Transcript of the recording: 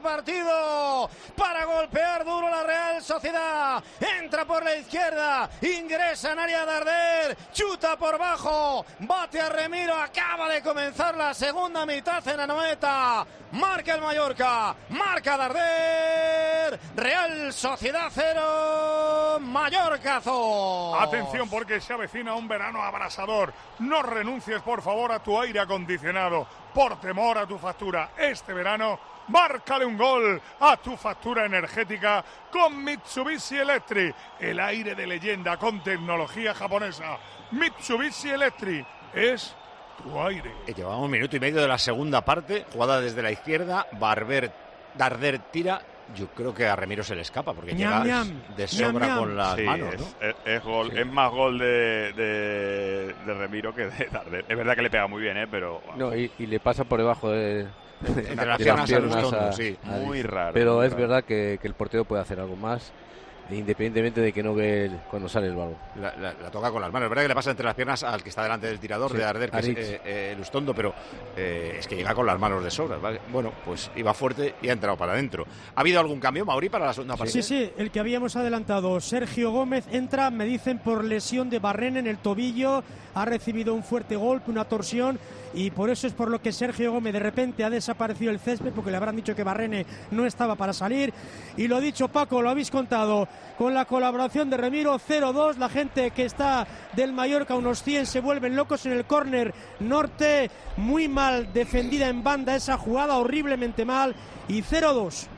partido para golpear duro la Real Sociedad. Entra por la izquierda, ingresa en área Darder, chuta por bajo, bate a Remiro. Acaba de comenzar la segunda mitad en Anoeta. Marca el Mallorca, marca Darder. Real Sociedad 0, Mallorca 0. Atención, porque se avecina un verano abrasador. No renuncies, por favor, a tu aire acondicionado por temor a tu factura. Este verano, márcale un gol a tu factura energética con Mitsubishi Electric, el aire de leyenda con tecnología japonesa. Mitsubishi Electric es tu aire. Llevamos 1 minuto y medio de la segunda parte, jugada desde la izquierda, Darder tira. Yo creo que a Remiro se le escapa porque llega de sobra con las manos, ¿no? Es gol, sí. Es más gol de Remiro que de Darder. Es verdad que le pega muy bien, pero... No, y le pasa por debajo de entre las piernas sí. Muy raro. Pero muy es raro. verdad que el portero puede hacer algo más, independientemente de que no ve cuando sale el balón. La toca con las manos. Es verdad que le pasa entre las piernas al que está delante del tirador, sí, de Darder, que es Lustondo, pero es que llega con las manos de sobra, ¿vale? Bueno, pues iba fuerte y ha entrado para adentro. ¿Ha habido algún cambio, Mauri, para la segunda parte? Sí, el que habíamos adelantado. Sergio Gómez entra, me dicen, por lesión de Barrene en el tobillo. Ha recibido un fuerte golpe, una torsión, y por eso es por lo que Sergio Gómez de repente ha desaparecido el césped, porque le habrán dicho que Barrene no estaba para salir. Y lo dicho, Paco, lo habéis contado, con la colaboración de Remiro, 0-2. La gente que está del Mallorca, unos 100, se vuelven locos en el córner norte. Muy mal defendida en banda esa jugada, horriblemente mal, y 0-2.